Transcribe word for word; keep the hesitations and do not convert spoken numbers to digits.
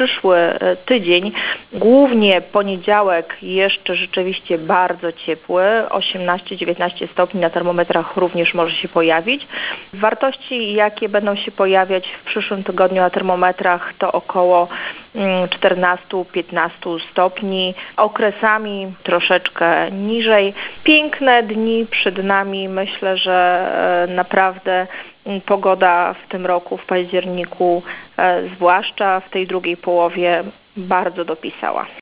przyszły tydzień, głównie poniedziałek jeszcze rzeczywiście bardzo ciepły, osiemnaście dziewiętnaście stopni na termometrach również może się pojawić. Wartości, jakie będą się pojawiać w przyszłym tygodniu na termometrach, to około czternaście piętnaście stopni, okresami troszeczkę niżej. Piękne dni przed nami, myślę, że naprawdę pogoda w tym roku, w październiku, zwłaszcza w tej drugiej połowie, bardzo dopisała.